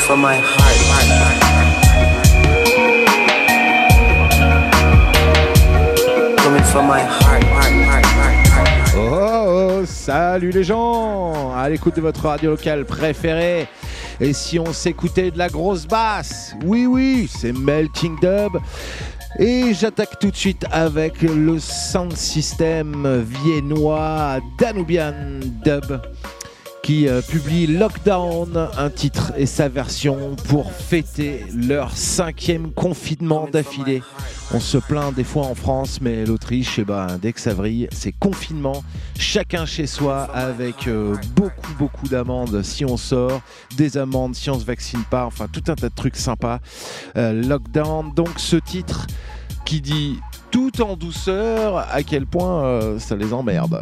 from my heart. Coming from my heart. Oh, salut les gens, à l'écoute de votre radio locale préférée. Et si on s'écoutait de la grosse basse, oui, c'est Melting Dub. Et j'attaque tout de suite avec le sound system viennois Danubian Dub qui publie Lockdown, un titre et sa version pour fêter leur 5e confinement d'affilée. On se plaint des fois en France, mais l'Autriche, dès que ça vrille, c'est confinement, chacun chez soi, avec beaucoup d'amendes si on sort, des amendes si on se vaccine pas, enfin tout un tas de trucs sympas. Lockdown, donc ce titre qui dit tout en douceur à quel point ça les emmerde.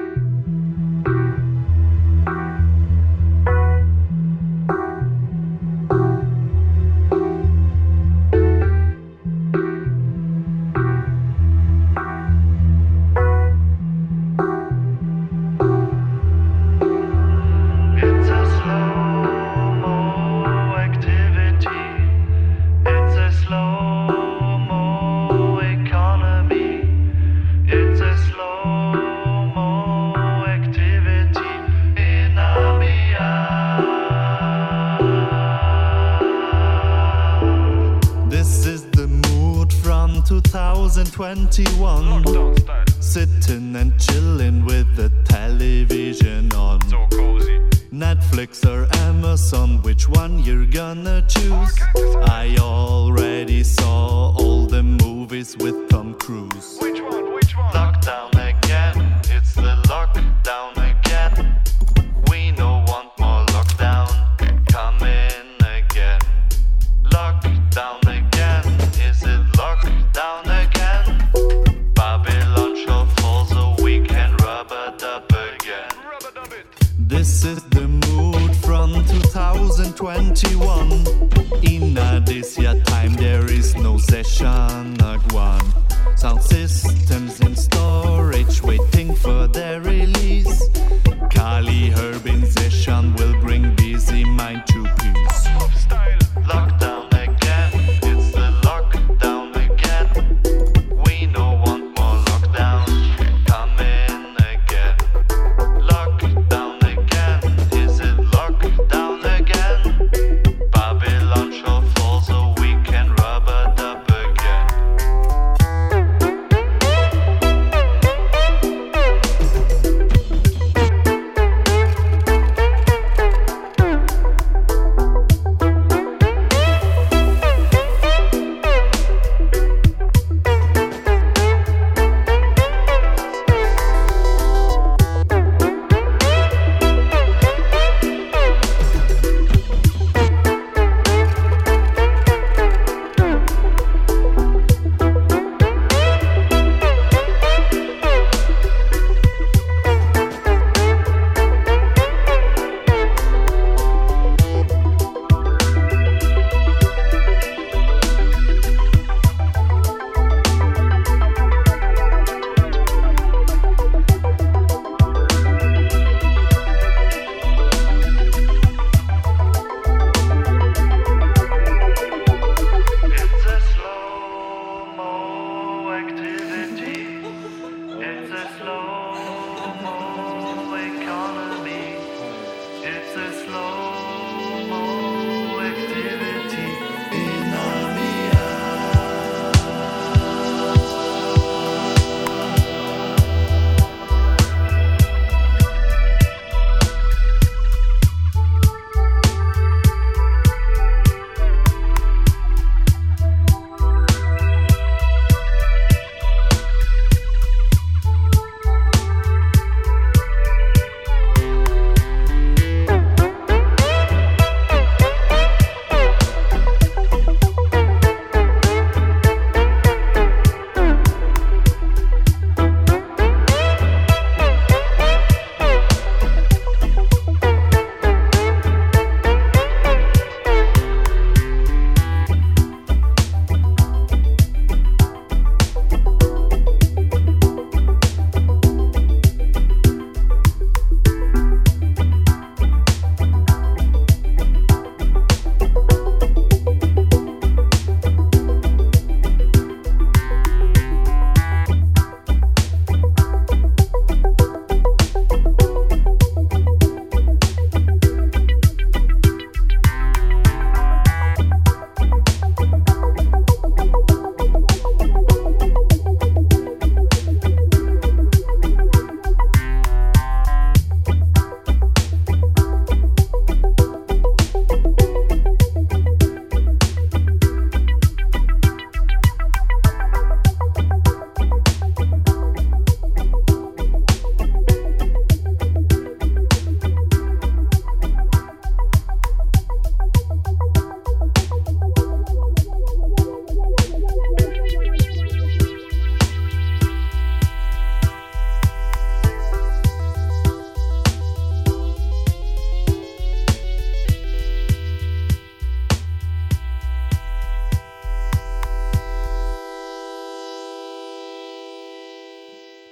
Sitting and chilling with the television on. So cozy. Netflix or Amazon, which one you're gonna choose? I already saw all the movies with Tom Cruise. Which one? Lockdown again, it's the lockdown again. We don't want more lockdown, come in again. Lockdown again, is it lockdown again? Babylon shall fall so we can rub-a-dub again. This is the mood from 2021. In this year time there is no session one. Sound systems in storage waiting for their release. Kali Herbin session will bring busy mind to peace. Lockdown again, it's the lockdown again. We don't want more lockdown, come in again. Lockdown again,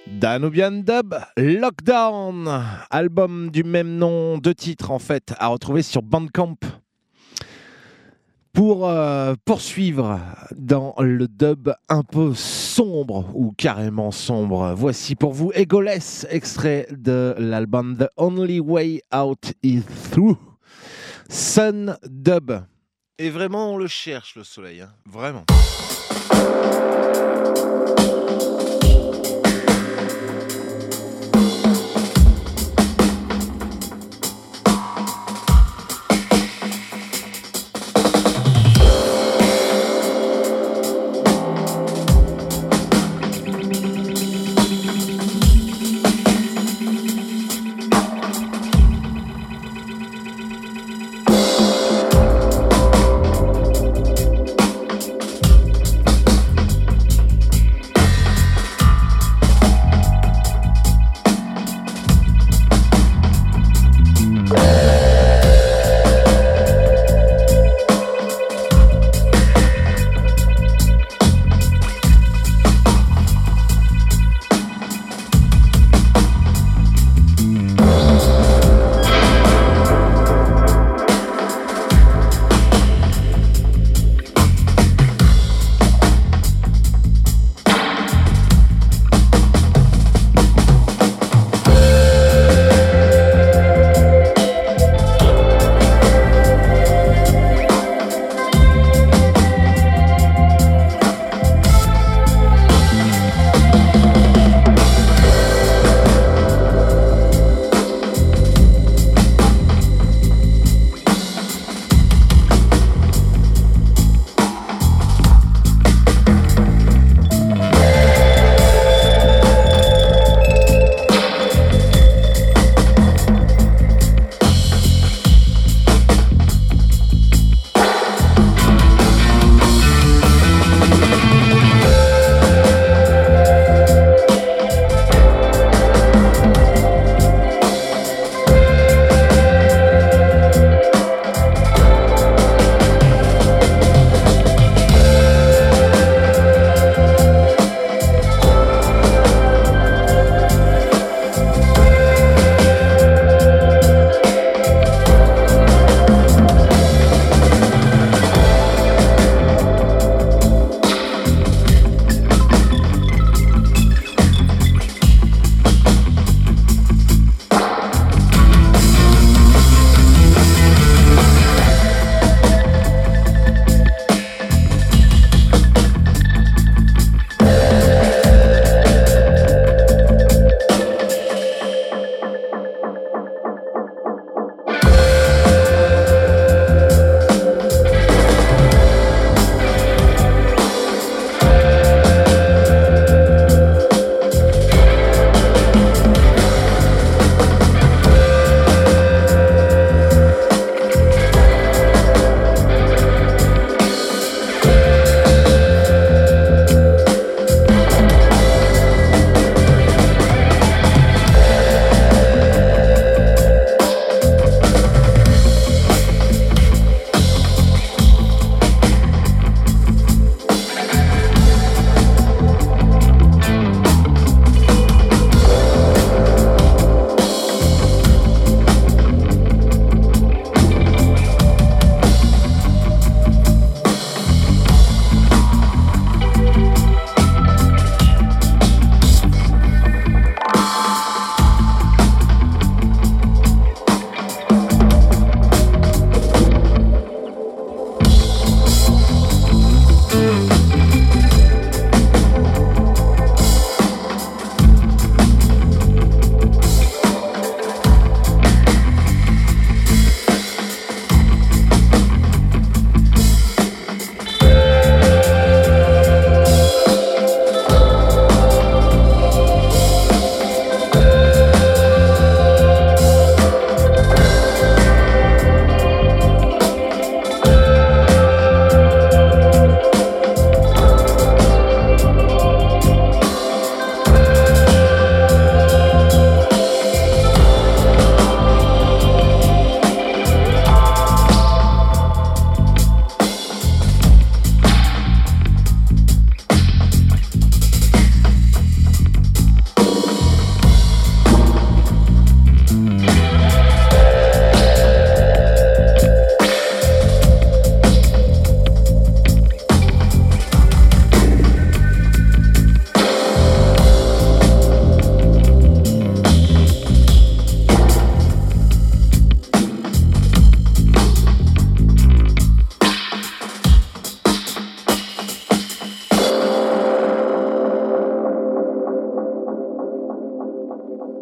Danubian Dub, Lockdown, album du même nom, 2 titres en fait, à retrouver sur Bandcamp. Pour poursuivre dans le dub un peu sombre ou carrément sombre, voici pour vous Egoless, extrait de l'album The Only Way Out Is Through, Sun Dub. Et vraiment on le cherche le soleil, hein, vraiment.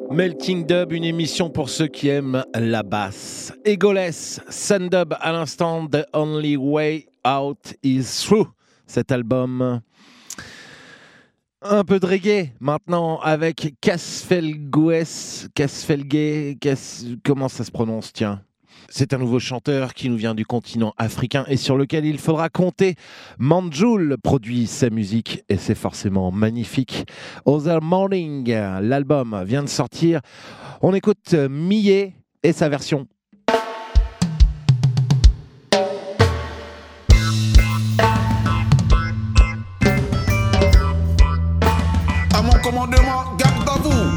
Melting Dub, une émission pour ceux qui aiment la basse. Egoless, Sundub à l'instant, The Only Way Out Is Through. Cet album. Un peu de reggae maintenant avec comment ça se prononce, tiens. C'est un nouveau chanteur qui nous vient du continent africain et sur lequel il faudra compter. Manjoul produit sa musique et c'est forcément magnifique. Other Morning, l'album vient de sortir. On écoute Millet et sa version. À mon commandement, garde à vous.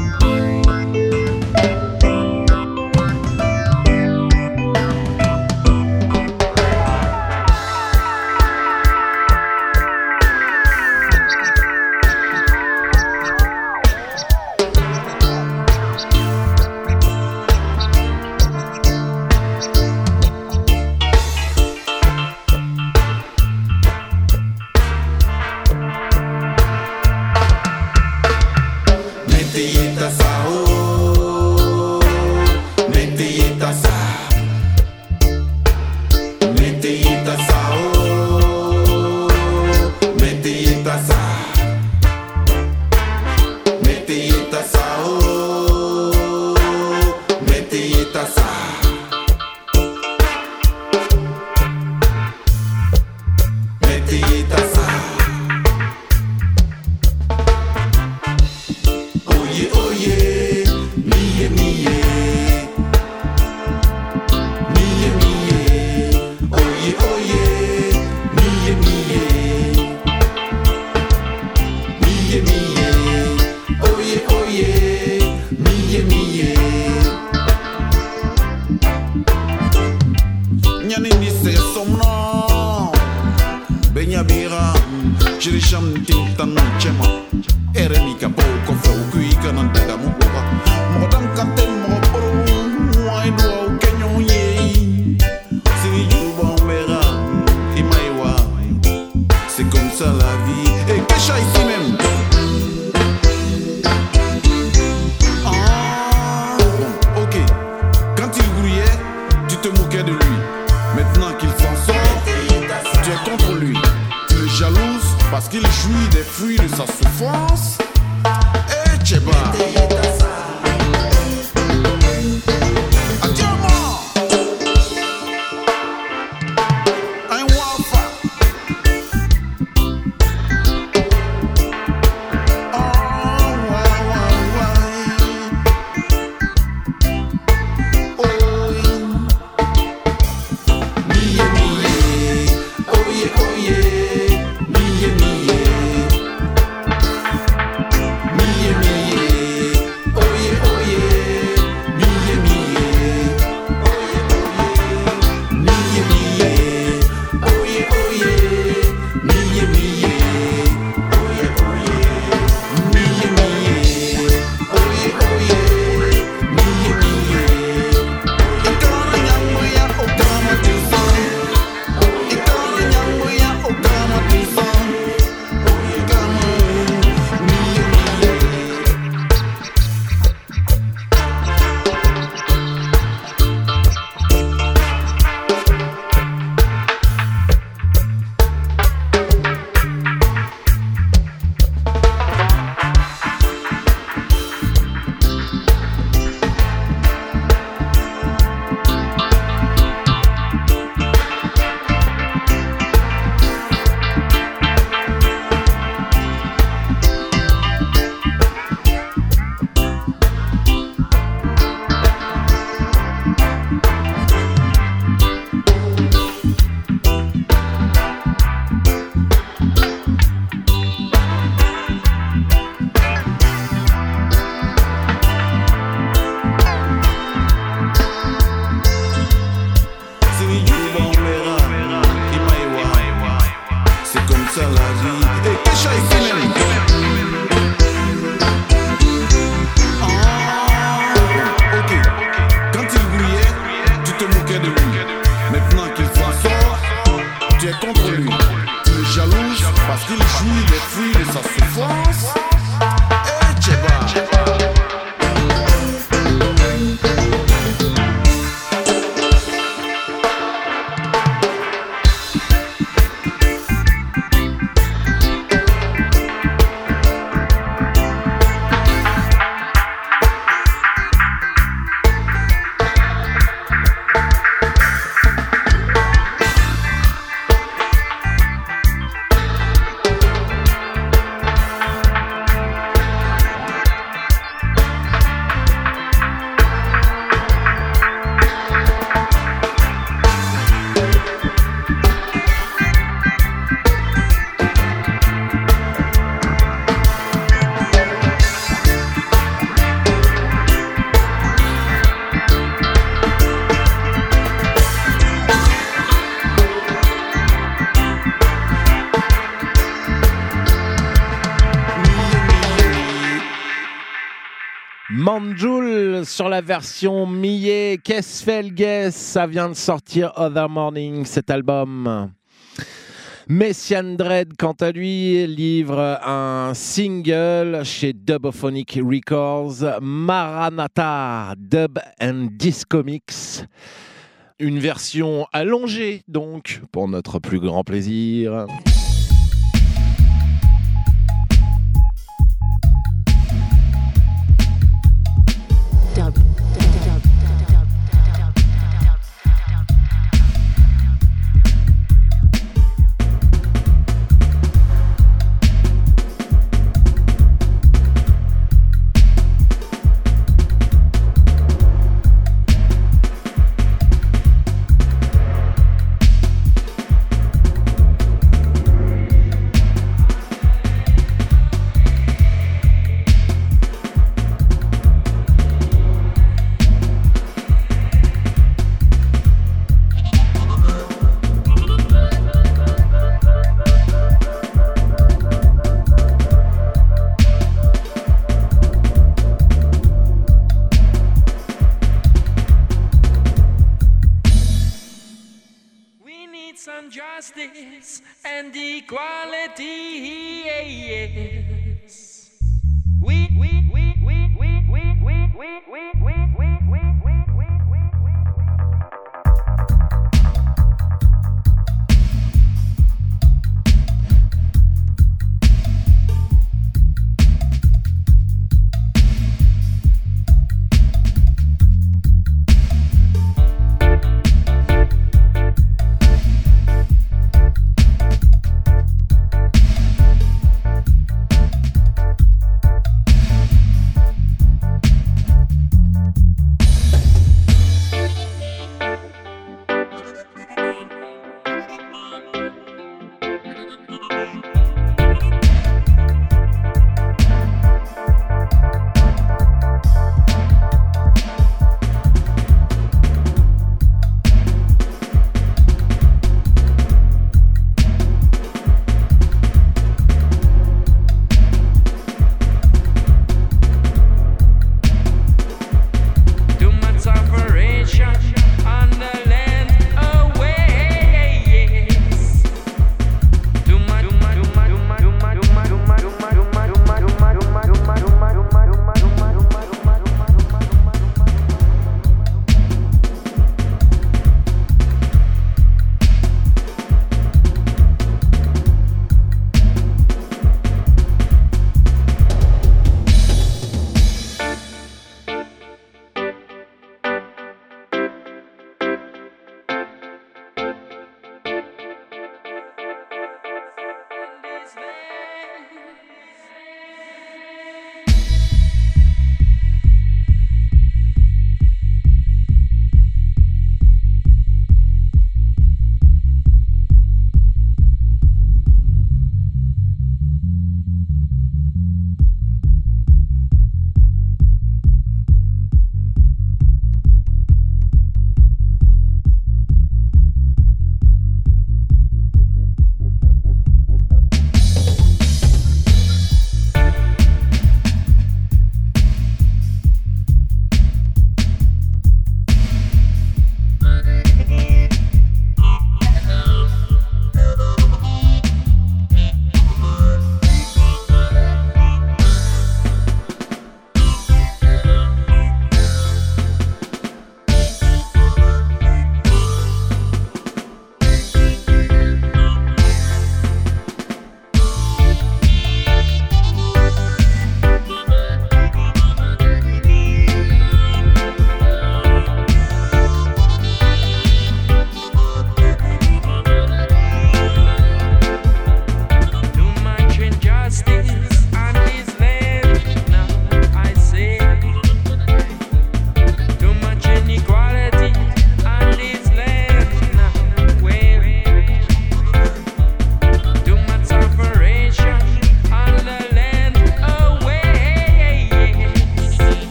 Manjul sur la version Millet. Kesfelges, ça vient de sortir Other Morning, cet album. Messian Dread, quant à lui, livre un single chez Dubophonic Records, Maranatha Dub and Disco Mix. Une version allongée, donc, pour notre plus grand plaisir. And equality, yes.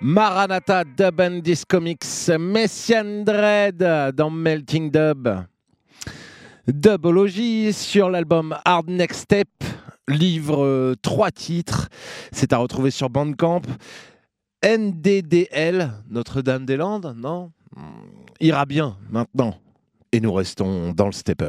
Maranatha Dub and Disco Mix, Messian Dread dans Melting Dub. Dubology sur l'album Hard Next Step, livre 3 titres. C'est à retrouver sur Bandcamp. NDDL, Notre-Dame-des-Landes, non ? Ira bien maintenant. Et nous restons dans le stepper.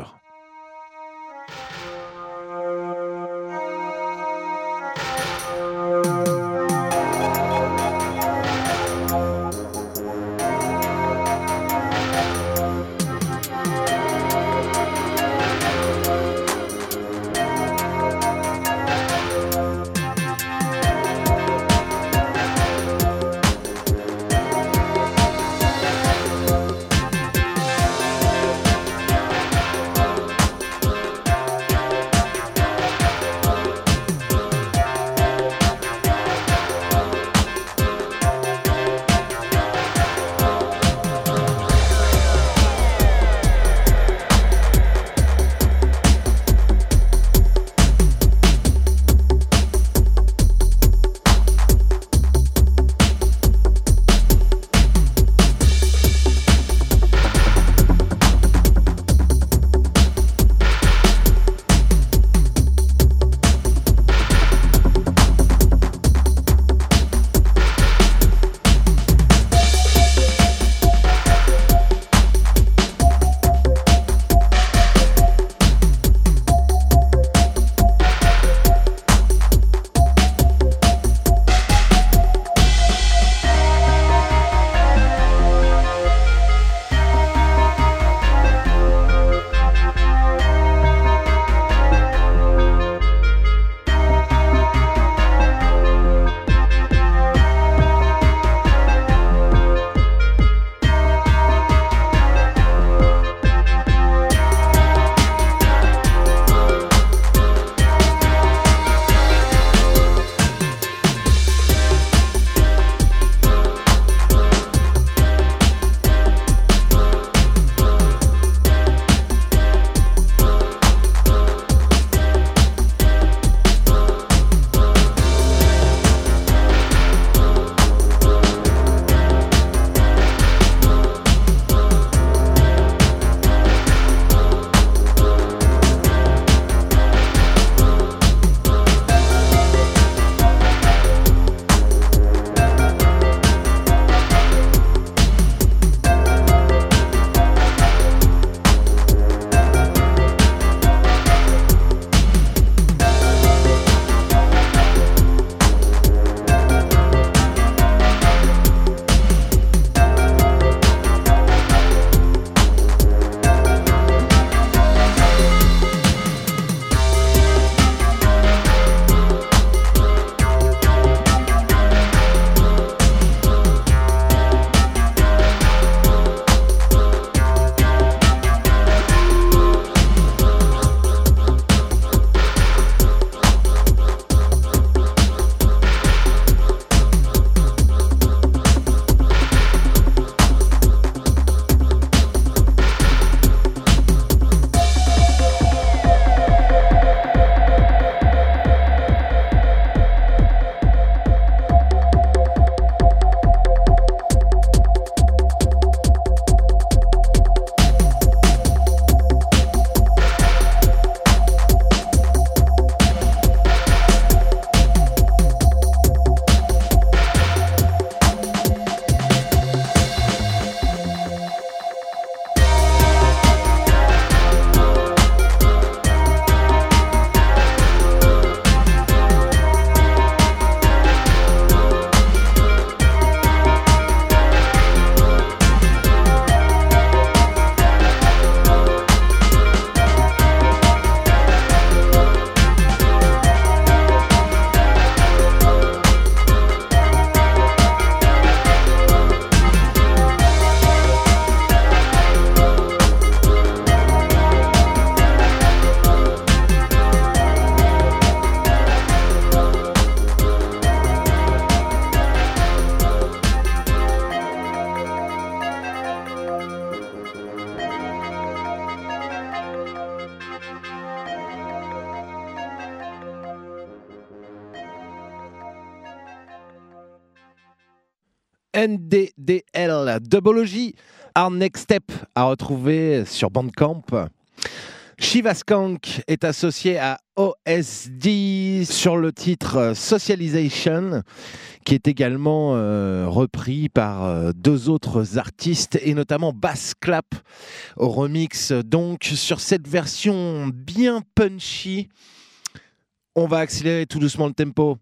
NDDL, Double J, Our Next Step à retrouver sur Bandcamp. Shiva Skunk est associé à OSD sur le titre Socialization, qui est également repris par deux autres artistes et notamment Bass Clap au remix. Donc sur cette version bien punchy, on va accélérer tout doucement le tempo.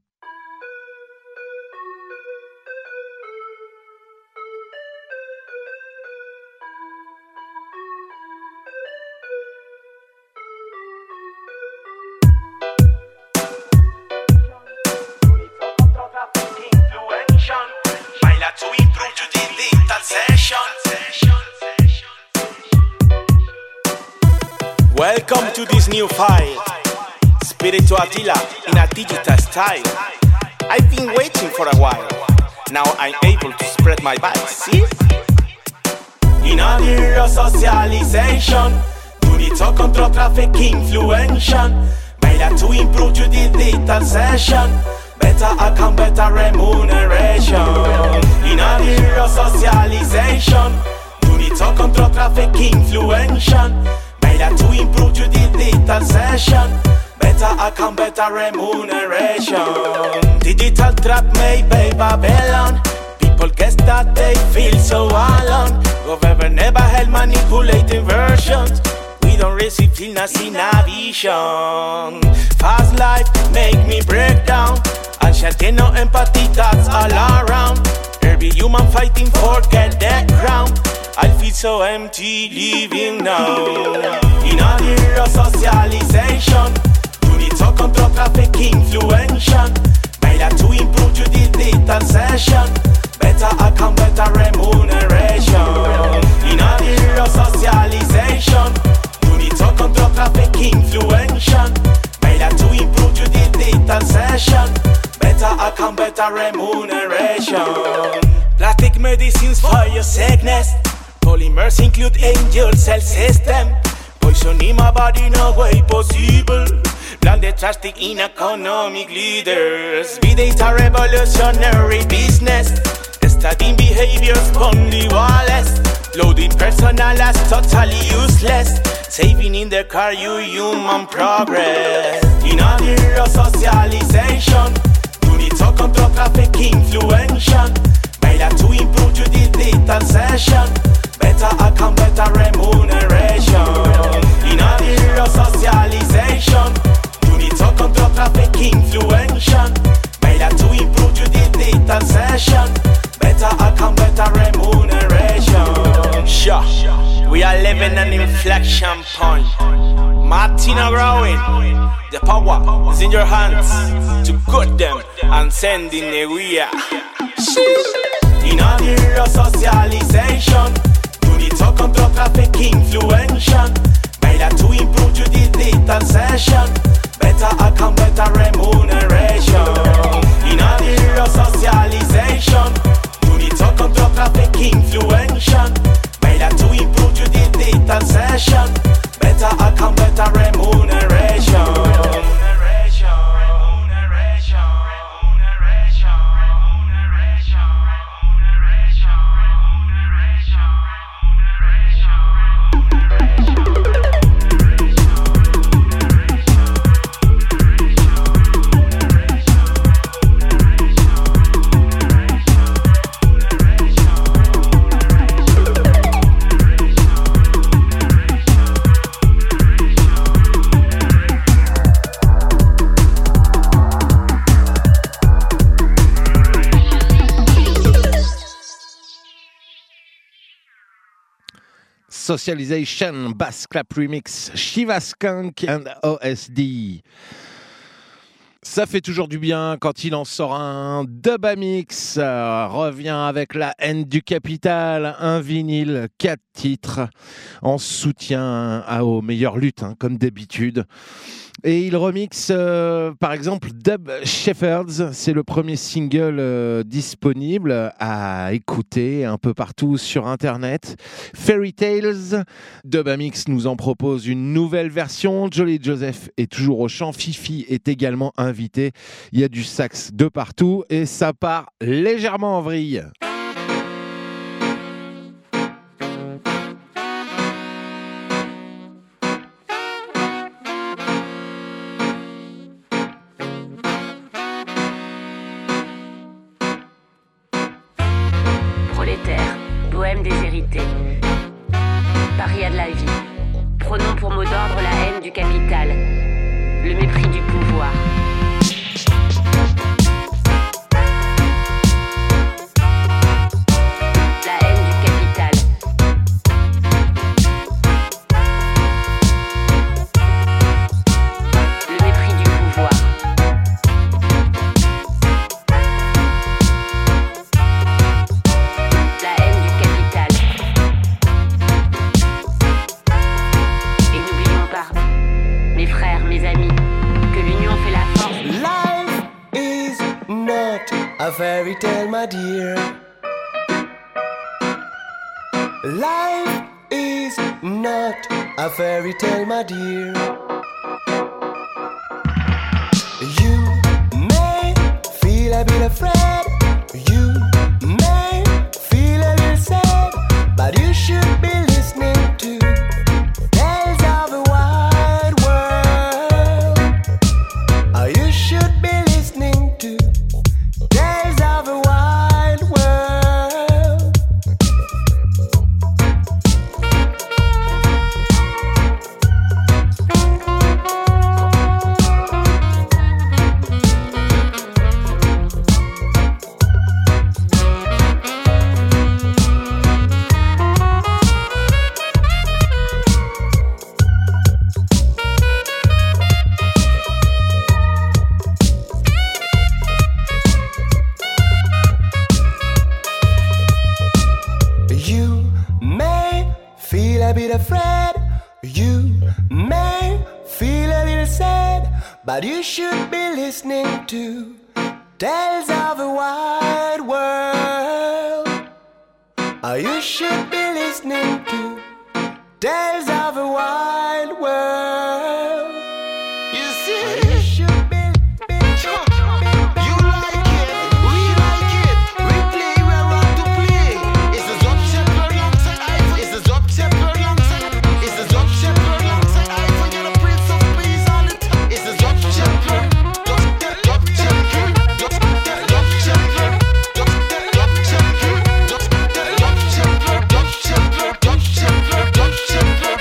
Welcome to this new file, Spiritual Attila in a digital style. I've been waiting for a while, now I'm able to spread my vibes, see? In a era socialization, Unito control traffic influential. Baila to improve your digital session. Better account, better remuneration. In a era socialization, Unito control traffic influential. To improve your digital session. Better account, better remuneration. Digital trap made by Babylon. People guess that they feel so alone. Government never held manipulating versions. We don't receive illness in a vision. Fast life make me break down. And shall get no empathy, that's all around. Every human fighting for get that crown. I feel so empty living now. In a era socialization, you need to control traffic influential. Baila to improve your digital session. Better account, better remuneration. In a era socialization, you need to control traffic influential. Baila to improve your digital session. Better account, better remuneration. Plastic medicines for your sickness. Polymers include angel cell system. Poison in my body, no way possible. Blinded drastic in economic leaders. Be data revolutionary business. Studying behaviors only wireless. Loading personal as totally useless. Saving in the car, you human progress. In a era socialization, you need to control traffic influential. Baila to improve your digital session. Better account, better remuneration. In a era socialization, you need to control traffic influential. Baila to improve your digital session. Better account, better remuneration. Sure, we are living an inflection point. Martina growing, the power is in your hands to cut them and send in the rear. In a era socialization, you need to control traffic influential. Baila to improve your digital session. Better account, better remuneration. In a era socialization, you need to control traffic influential. Baila to improve your digital session. Better account, better remuneration. Socialization, Bass Clap Remix, Shiva Skunk and OSD. Ça fait toujours du bien quand il en sort un. Dubamix revient avec la haine du capital, un vinyle, 4 titres, en soutien aux meilleures luttes, comme d'habitude. Et il remixe, par exemple, Dub Shepherds. C'est le premier single disponible à écouter un peu partout sur Internet. Fairy Tales. Dubamix nous en propose une nouvelle version. Jolly Joseph est toujours au chant. Fifi est également invité. Il y a du sax de partout et ça part légèrement en vrille. a fairy tale, my dear. Life is not a fairy tale, my dear. You may feel a bit afraid, you may feel a little sad, but you should be listening to tales of a wide world. You should be listening to tales of a wide world. You may feel a bit afraid, you may feel a little sad, but you should be listening to tales of a wide world. You should be listening to tales of a wide world. You see, you should be. You like it, we like it. We play, we want to play. It's a Zop Shepherd alongside iPhone. It's a Zop Shepherd alongside. It's a Zop Shepherd alongside iPhone. You're the Prince of Peace all the time. It's a Zop Shepherd. Zop Shepherd. Zop Shepherd. Zop Shepherd. Zop Shepherd. Zop Shepherd. Zop Shepherd. Zop Shepherd. Zop Shepherd. Zop Shepherd.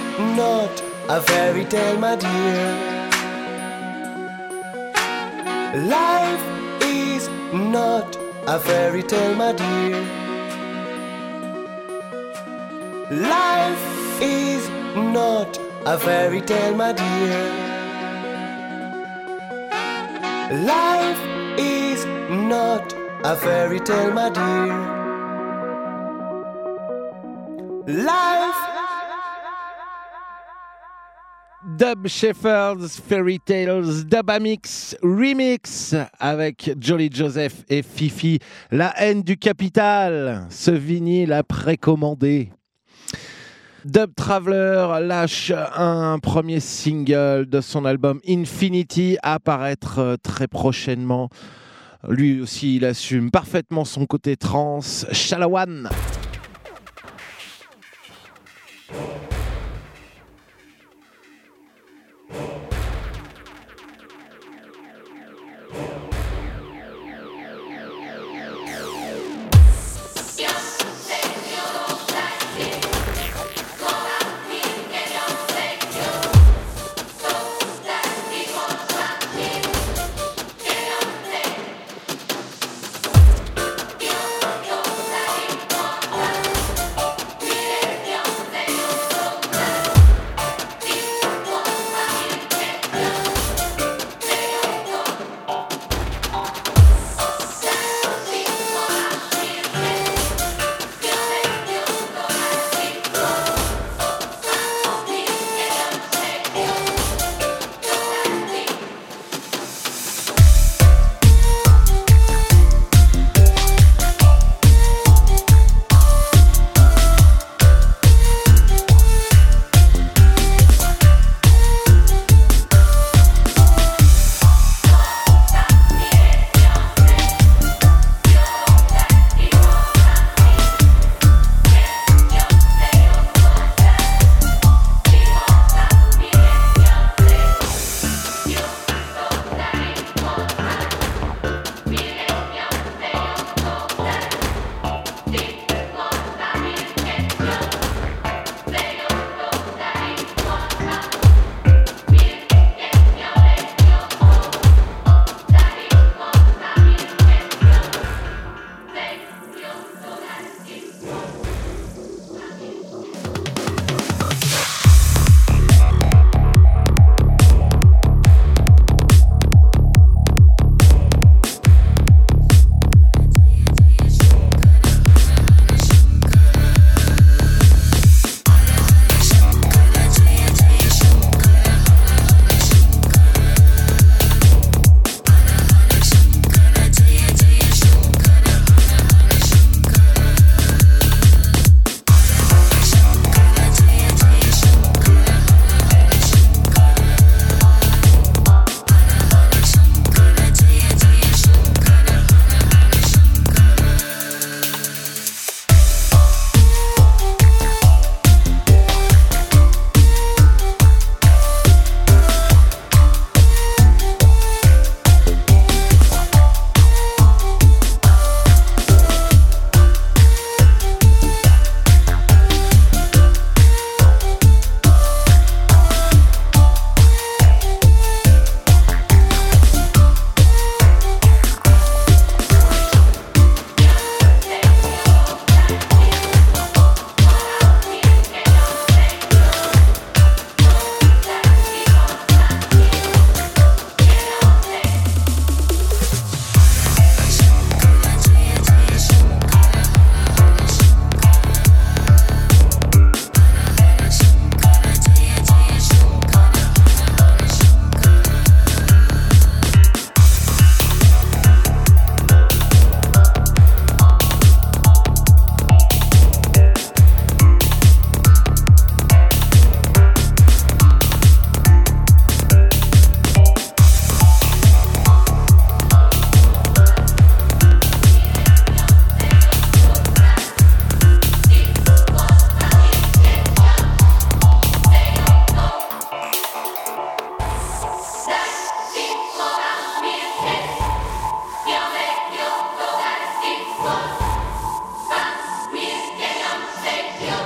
a fairy tale, my dear. Life is not a fairy tale, my dear. Life is not a fairy tale, my dear. Life is not a fairy tale, my dear. Life. Dub Shepherd's Fairy Tales Dubamix Remix avec Jolly Joseph et Fifi. La haine du capital, ce vinyle à précommander. Dub Traveler lâche un premier single de son album Infinity à paraître très prochainement. Lui aussi, il assume parfaitement son côté trance. Shalawan.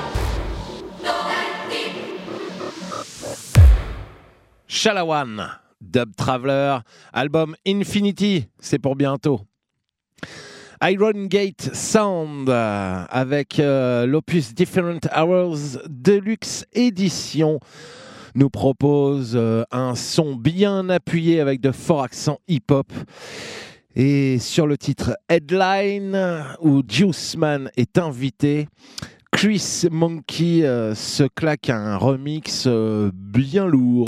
Shalawan Dub Traveler, album Infinity, c'est pour bientôt. Iron Gate Sound avec l'opus Different Hours Deluxe Edition nous propose un son bien appuyé avec de forts accents hip-hop. Et sur le titre Headline, où Juiceman est invité, Chris Monkey se claque un remix bien lourd.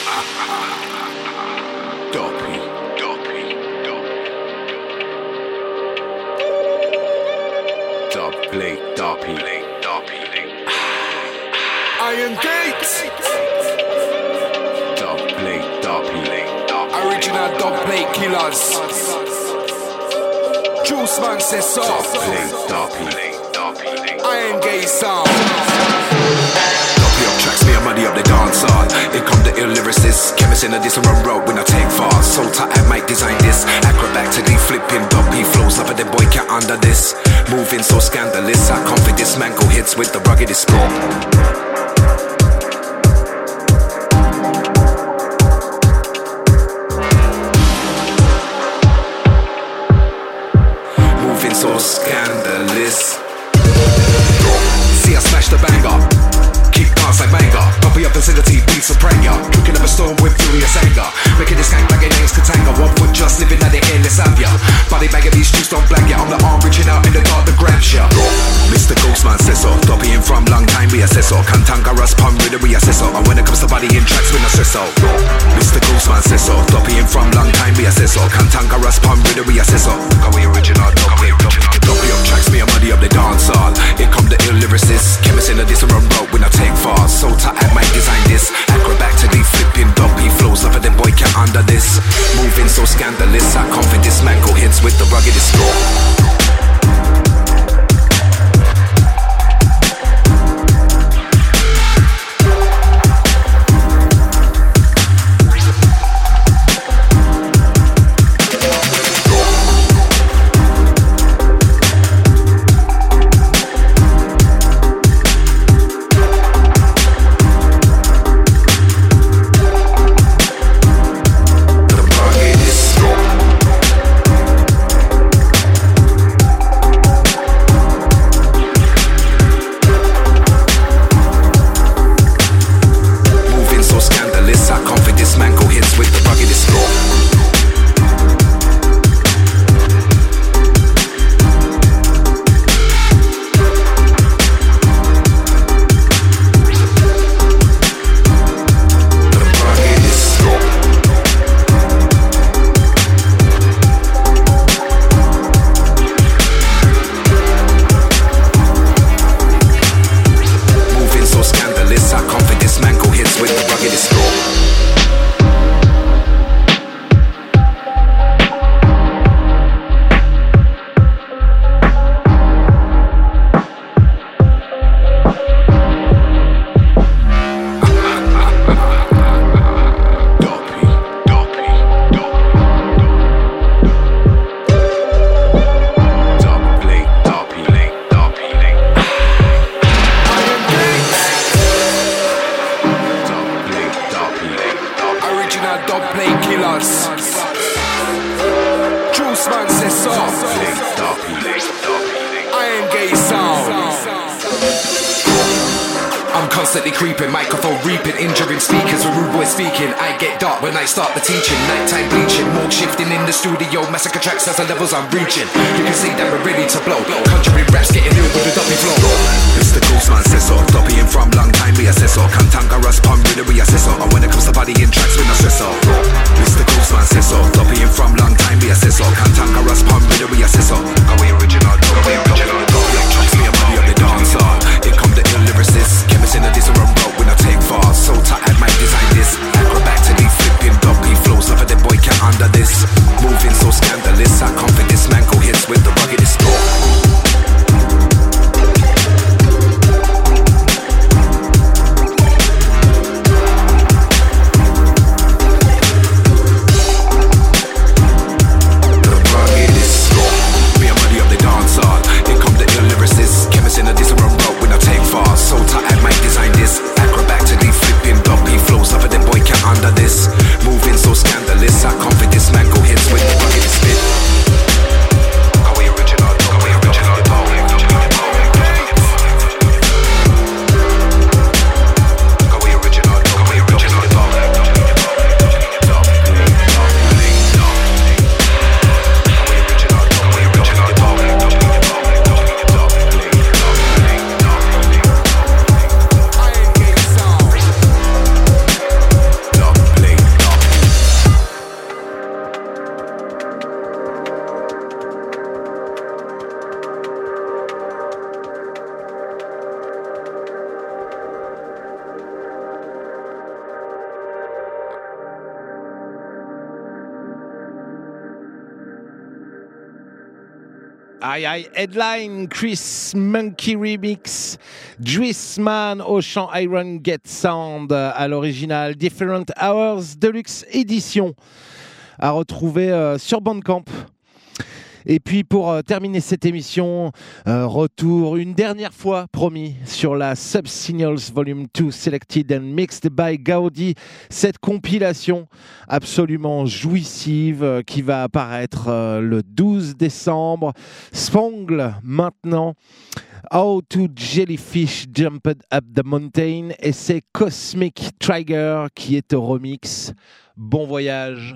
Iron Gates. Original dub plate killers. Juiceman says so. Iron Gates sound. Tracks me, I muddy up the dance hall. Here come the ill lyricists. Chemists in a different road when I take fast. So tight I might design this. Acrobatically flipping dopey flows. Love of the boy can't under this. Moving so scandalous. I confidence man go hits with the ruggedest score. Moving so scandalous. See I smash the banger. Keep dance like manga. Copy up facility, beats of prayer. Cooking up a storm with furious anger. Making this gang banging names Katanga. 1 foot just living at the airless Avia. Body bag of these juice don't blank ya. I'm the arm reaching out in the dark that grabs ya. Mr. Ghostman says so. Dopping from long time we assess so. Kantanga Russ pun with a reassessor. And when it comes to body in tracks we no stress so. Mr. Ghostman says so. Dopping from long time we assess so. Kantanga Russ pun with a reassessor. Got we original, doppy up tracks me, I muddy up the dance hall. Here come the ill lyricists. Chemists in a different road when I take fast. So tight I might design this. Acrobatically flipping dopey flows. Love of the boy can't under this. Moving so scandalous. I confidence man go hits with the ruggedest score. Massacre tracks as the levels I'm reaching. You can see that we're ready to blow. Country raps getting ill with the doppy flow. Mr. Ghostman says so. Doppying from long time we assess so. Kantanga Russ pun with a reassessor. And when it comes to body in tracks we no stress so. Mr. Ghostman says so. Doppying from long time we assess so. Kantanga Russ pun with a reassessor. Are we original? Are we original? Tracks me a body up the dance hall. Here come the ill lyricists. Chemists in a different road when I take fast. So tight I might design this. Acrobatically flipping doppy flows. Love of the boy can't under this. Moving so scandalous, I confidence man go hits with the ruggedest score. Moving so scandalous. I can't fit this man, go hits with the bucket of spit. Go away original, go away original, go away original, go away original, go away original, go away Aïe aïe, headline, Chris Monkey Remix, Juiceman au chant Iron Get Sound à l'original, Different Hours Deluxe Edition à retrouver sur Bandcamp. Et puis pour terminer cette émission, retour une dernière fois promis sur la Sub-Signals Volume 2 Selected and Mixed by Gaudi, cette compilation absolument jouissive qui va apparaître le 12 décembre. Spangle maintenant, How to Jellyfish Jumped Up the Mountain, et c'est Cosmic Trigger qui est au remix. Bon voyage.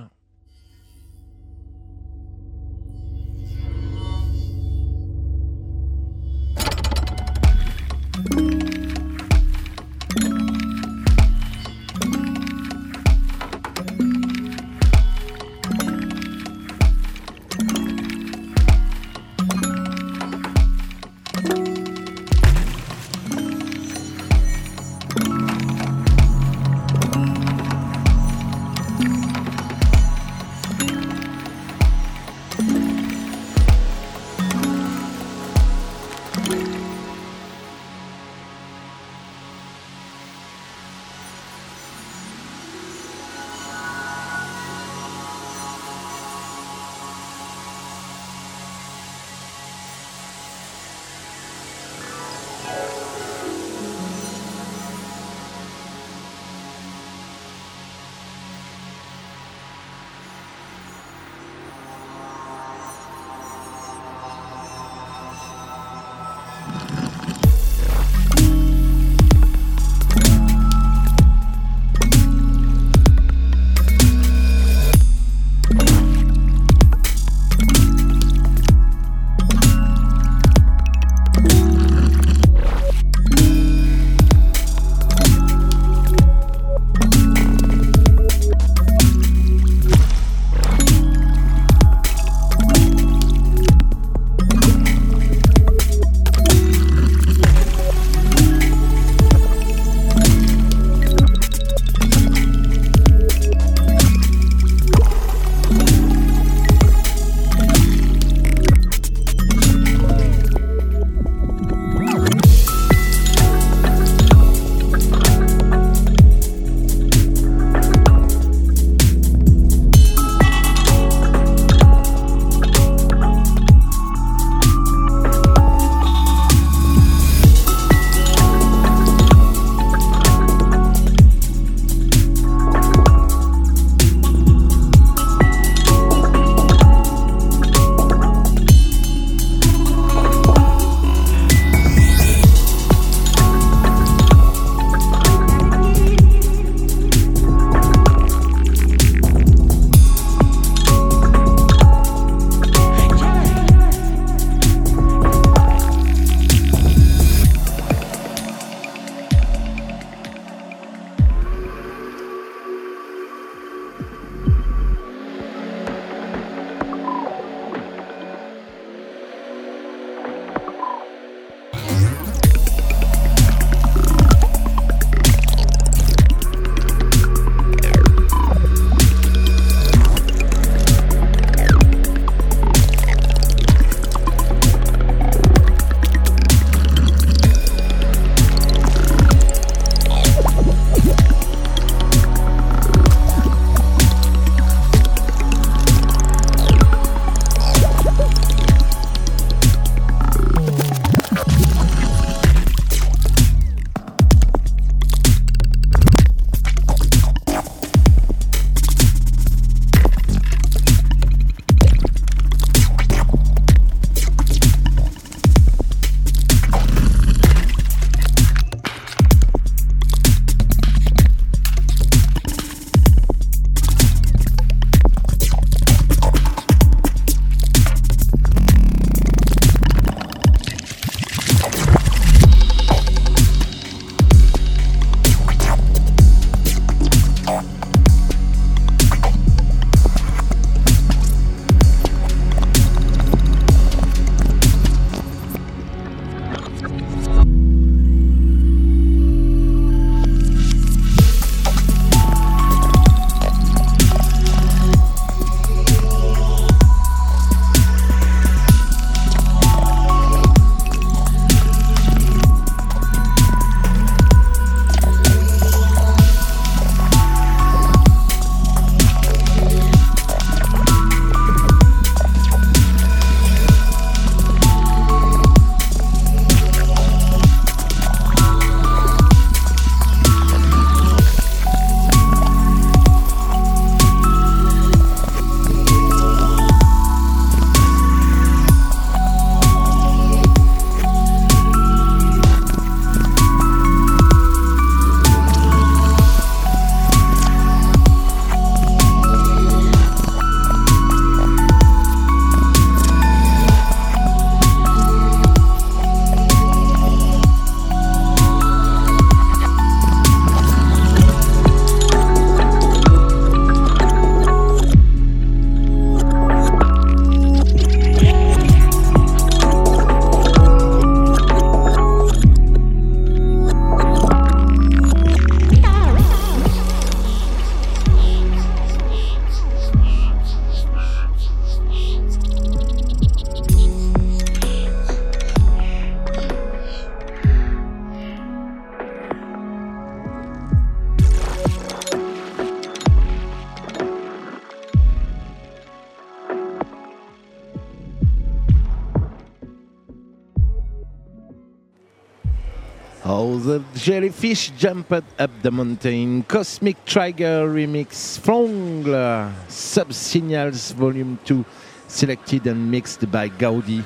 The Jellyfish Jumped Up the Mountain, Cosmic Trigger Remix, Flongle, Subsignals Volume 2, selected and mixed by Gaudi.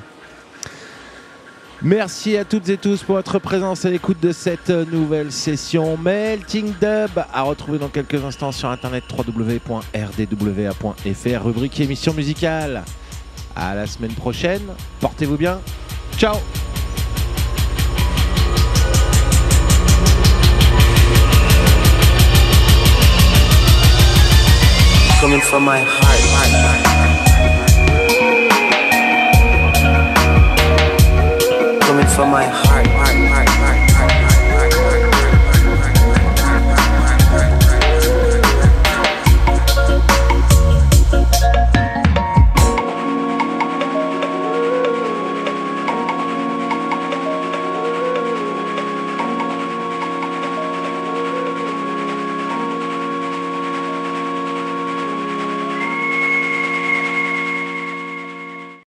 Merci à toutes et tous pour votre présence à l'écoute de cette nouvelle session Melting Dub, à retrouver dans quelques instants sur internet www.rdwa.fr, rubrique émission musicale. À la semaine prochaine, portez-vous bien, ciao. Coming from my heart. Coming from my heart.